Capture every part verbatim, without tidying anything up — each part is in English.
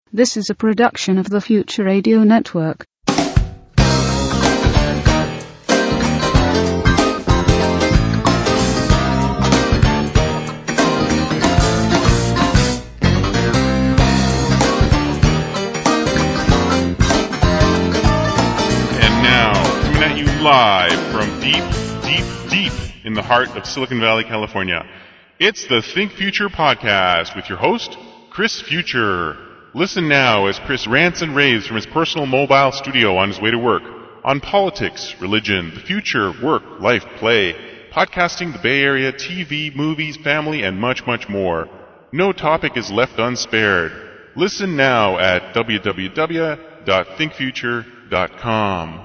This is a production of the Future Radio Network. Live from deep, deep, deep in the heart of Silicon Valley, California. It's the Think Future podcast with your host, Chris Future. Listen now as Chris rants and raves from his personal mobile studio on his way to work on politics, religion, the future, work, life, play, podcasting, the Bay Area, T V, movies, family, and much, much more. No topic is left unspared. Listen now at w w w dot think future dot com.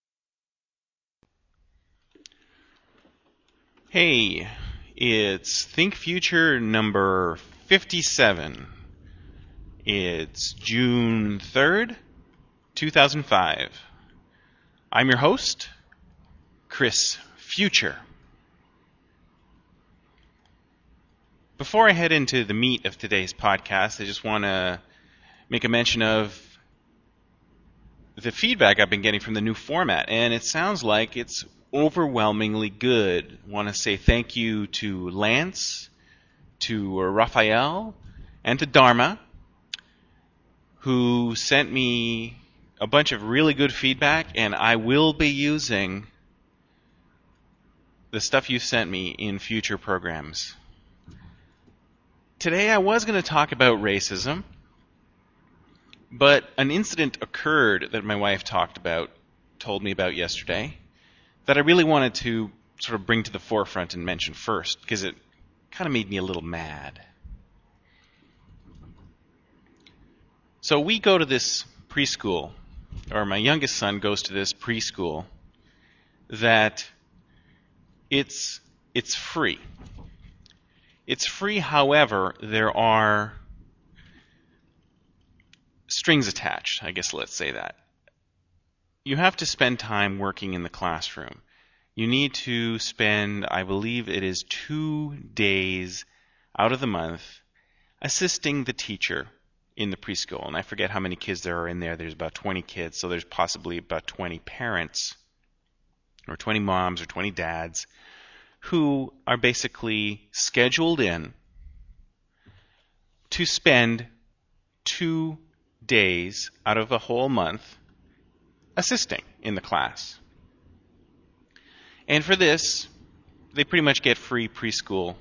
Hey, it's Think Future number fifty-seven. It's June third, two thousand five. I'm your host, Chris Future. Before I head into the meat of today's podcast, I just want to make a mention of the feedback I've been getting from the new format, and it sounds like it's overwhelmingly good. I want to say thank you to Lance, to Raphael, and to Dharma, who sent me a bunch of really good feedback, and I will be using the stuff you sent me in future programs. Today I was going to talk about racism, but an incident occurred that my wife talked about, told me about yesterday, that I really wanted to sort of bring to the forefront and mention first, because it kind of made me a little mad. So we go to this preschool, or my youngest son goes to this preschool, that it's it's free. It's free, however, there are strings attached, I guess let's say that. You have to spend time working in the classroom. You need to spend, I believe it is two days out of the month, assisting the teacher in the preschool. And I forget how many kids there are in there. There's about twenty kids, so there's possibly about twenty parents, or twenty moms, or twenty dads, who are basically scheduled in to spend two days out of a whole month assisting in the class. And for this, they pretty much get free preschool.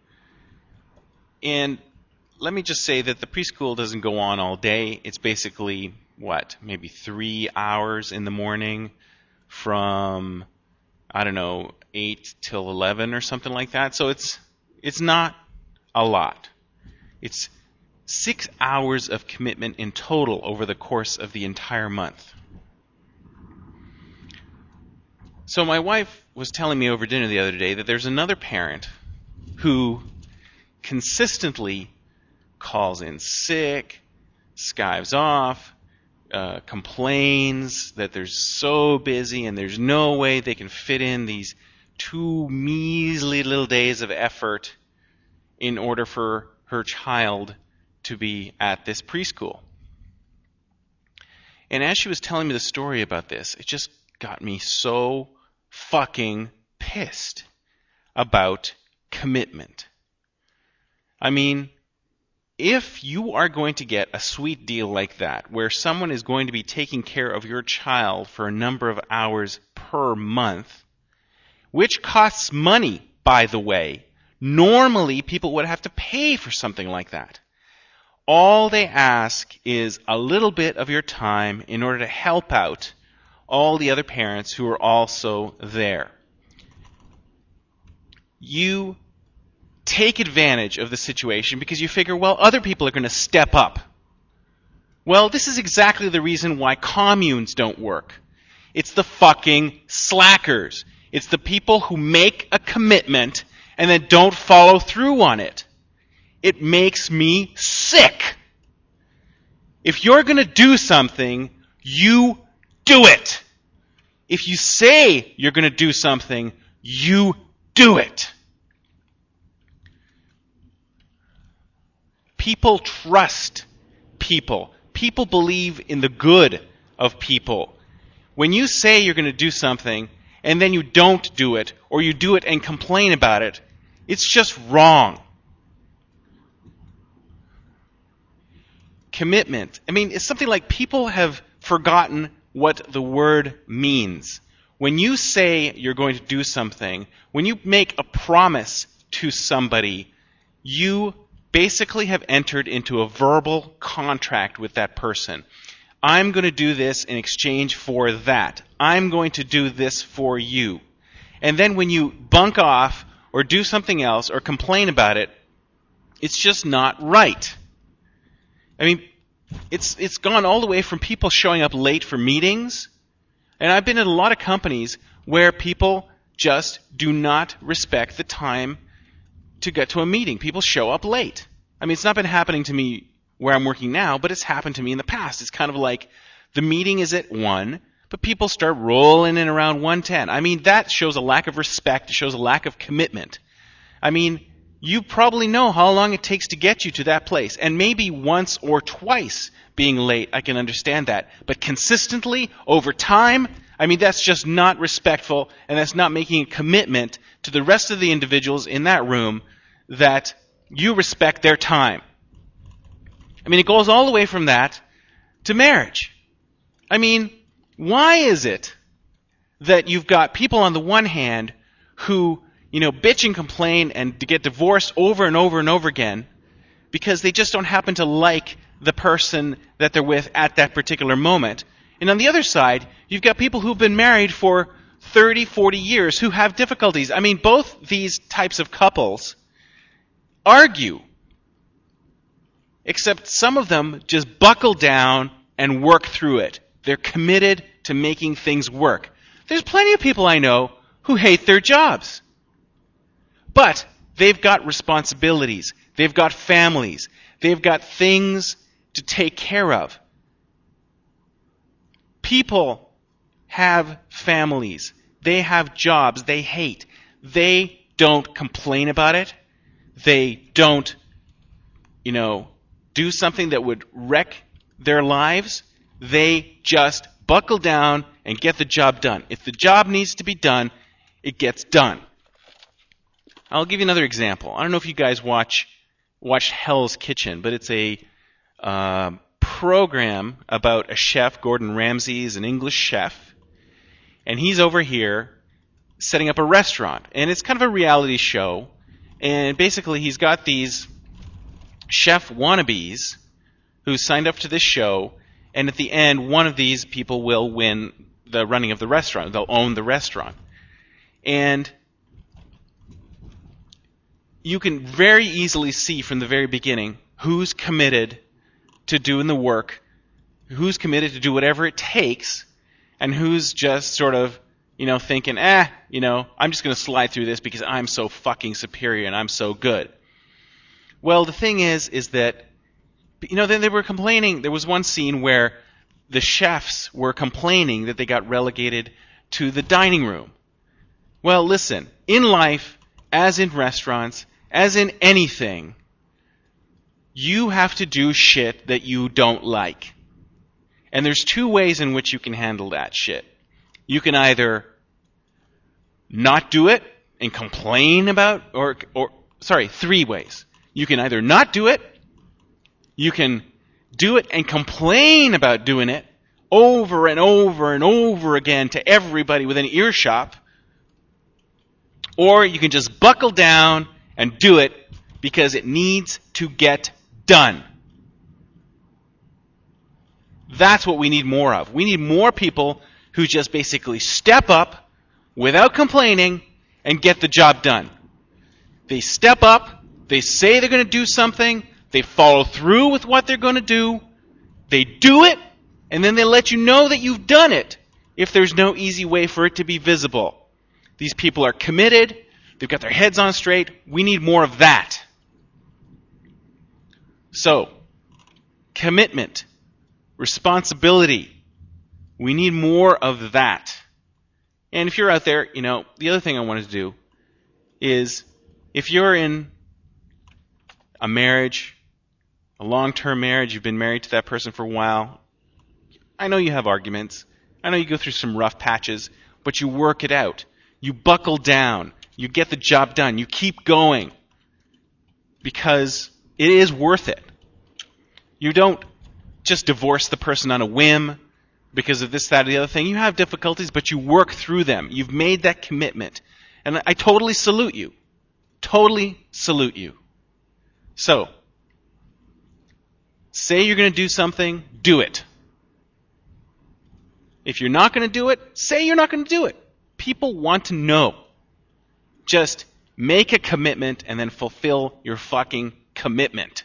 And let me just say that the preschool doesn't go on all day. It's basically, what, maybe three hours in the morning from, I don't know, eight till eleven or something like that. So it's it's not a lot. It's six hours of commitment in total over the course of the entire month. So my wife was telling me over dinner the other day that there's another parent who consistently calls in sick, skives off, uh, complains that they're so busy and there's no way they can fit in these two measly little days of effort in order for her child to be at this preschool. And as she was telling me the story about this, it just got me so fucking pissed about commitment. I mean, if you are going to get a sweet deal like that, where someone is going to be taking care of your child for a number of hours per month, which costs money, by the way, normally people would have to pay for something like that. All they ask is a little bit of your time in order to help out all the other parents who are also there. You take advantage of the situation because you figure, well, other people are going to step up. Well, this is exactly the reason why communes don't work. It's the fucking slackers. It's the people who make a commitment and then don't follow through on it. It makes me sick. If you're going to do something, you do it. If you say you're going to do something, you do it. People trust people. People believe in the good of people. When you say you're going to do something and then you don't do it, or you do it and complain about it, it's just wrong. Commitment. I mean, it's something like people have forgotten what the word means. When you say you're going to do something, when you make a promise to somebody, you basically have entered into a verbal contract with that person. I'm going to do this in exchange for that. I'm going to do this for you. And then when you bunk off or do something else or complain about it, it's just not right. I mean, it's it's gone all the way from people showing up late for meetings. And I've been in a lot of companies where people just do not respect the time to get to a meeting. People show up late. I mean, it's not been happening to me where I'm working now, but it's happened to me in the past. It's kind of like the meeting is at one, but people start rolling in around one ten. I mean, that shows a lack of respect. It shows a lack of commitment. I mean, you probably know how long it takes to get you to that place. And maybe once or twice being late, I can understand that. But consistently, over time, I mean, that's just not respectful, and that's not making a commitment to the rest of the individuals in that room that you respect their time. I mean, it goes all the way from that to marriage. I mean, why is it that you've got people on the one hand who, you know, bitch and complain and to get divorced over and over and over again because they just don't happen to like the person that they're with at that particular moment. And on the other side, you've got people who've been married for thirty, forty years who have difficulties. I mean, both these types of couples argue, except some of them just buckle down and work through it. They're committed to making things work. There's plenty of people I know who hate their jobs. But they've got responsibilities. They've got families. They've got things to take care of. People have families. They have jobs they hate. They don't complain about it. They don't, you know, do something that would wreck their lives. They just buckle down and get the job done. If the job needs to be done, it gets done. I'll give you another example. I don't know if you guys watch watch Hell's Kitchen, but it's a uh, program about a chef. Gordon Ramsay is an English chef, and he's over here setting up a restaurant. And it's kind of a reality show, and basically he's got these chef wannabes who signed up to this show, and at the end, one of these people will win the running of the restaurant. They'll own the restaurant. And you can very easily see from the very beginning who's committed to doing the work, who's committed to do whatever it takes, and who's just sort of, you know, thinking, eh, you know, I'm just going to slide through this because I'm so fucking superior and I'm so good. Well, the thing is, is that, you know, then they were complaining. There was one scene where the chefs were complaining that they got relegated to the dining room. Well, listen, in life, as in restaurants, as in anything, you have to do shit that you don't like. And there's two ways in which you can handle that shit. You can either not do it and complain about, or, or sorry, three ways. You can either not do it, you can do it and complain about doing it over and over and over again to everybody within earshot, or you can just buckle down and do it because it needs to get done. That's what we need more of. We need more people who just basically step up without complaining and get the job done. They step up, they say they're going to do something, they follow through with what they're going to do, they do it, and then they let you know that you've done it if there's no easy way for it to be visible. These people are committed, they've got their heads on straight. We need more of that. So, commitment, responsibility. We need more of that. And if you're out there, you know, the other thing I wanted to do is if you're in a marriage a long-term marriage, you've been married to that person for a while. I know you have arguments. I know you go through some rough patches, but you work it out. You buckle down. You get the job done. You keep going because it is worth it. You don't just divorce the person on a whim because of this, that, or the other thing. You have difficulties, but you work through them. You've made that commitment. And I totally salute you. Totally salute you. So, say you're going to do something, do it. If you're not going to do it, say you're not going to do it. People want to know. Just make a commitment and then fulfill your fucking commitment.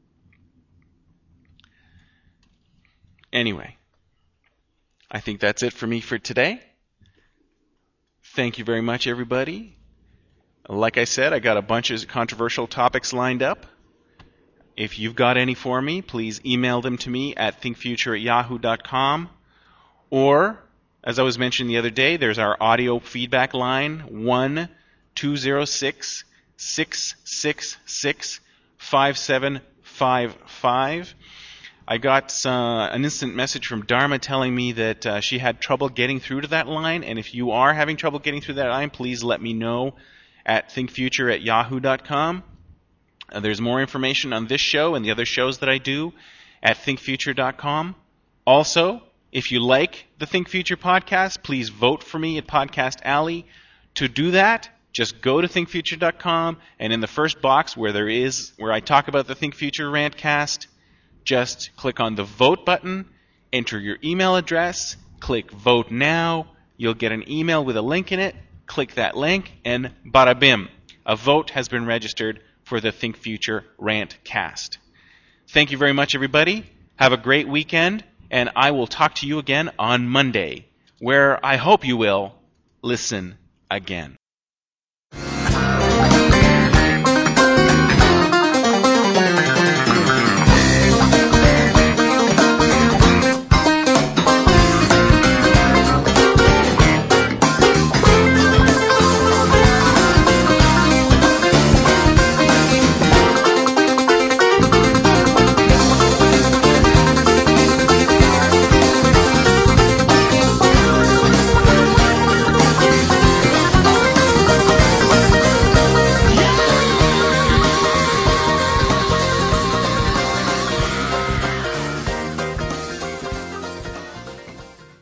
Anyway, I think that's it for me for today. Thank you very much, everybody. Like I said, I got a bunch of controversial topics lined up. If you've got any for me, please email them to me at thinkfuture at yahoo dot com. Or, as I was mentioning the other day, there's our audio feedback line, one two zero six, six six six, five seven five five. I got uh, an instant message from Dharma telling me that uh, she had trouble getting through to that line, and if you are having trouble getting through that line, please let me know at thinkfuture at yahoo dot com. Uh, there's more information on this show and the other shows that I do at thinkfuture dot com. Also, if you like the Think Future podcast, please vote for me at Podcast Alley. To do that, just go to think future dot com, and in the first box where there is where I talk about the Think Future Rantcast, just click on the vote button, enter your email address, click vote now. You'll get an email with a link in it. Click that link, and bada bim, a vote has been registered for the Think Future Rantcast. Thank you very much, everybody. Have a great weekend, and I will talk to you again on Monday, where I hope you will listen again.